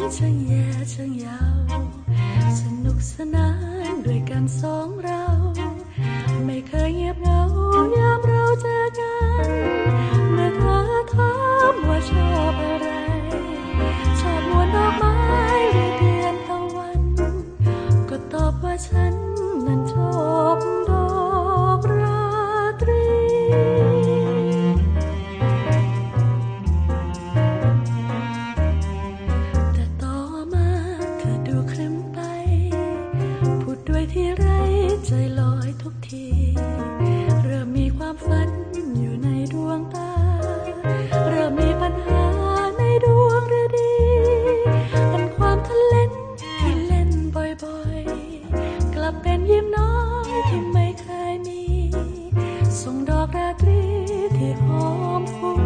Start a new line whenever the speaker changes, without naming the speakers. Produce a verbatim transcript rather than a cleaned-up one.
ช่างแย่ช่างยาวสนุกสนานด้วยกันสองเราไม่เคยเงียบเหงายามเราเจอกันเมื่อเธอถามว่าชอบอะไรชอบมวนดอกไม้หรือเดือนตะวันก็ตอบว่าฉันนั้นชอบดอกราตรีแต่ต่อมาเธอดูครึ้มไปพูดด้วยที่ไรใจลอยทุกทีเริ่มมีความฝันอยู่ในดวงตาเริ่มมีปัญหาในดวงฤดีเป็นความทะเลนที่เล่นบ่อยๆกลับเป็นยิ้มน้อยที่ไม่เคยมีส่งดอกราตรีที่หอมฟุ้ง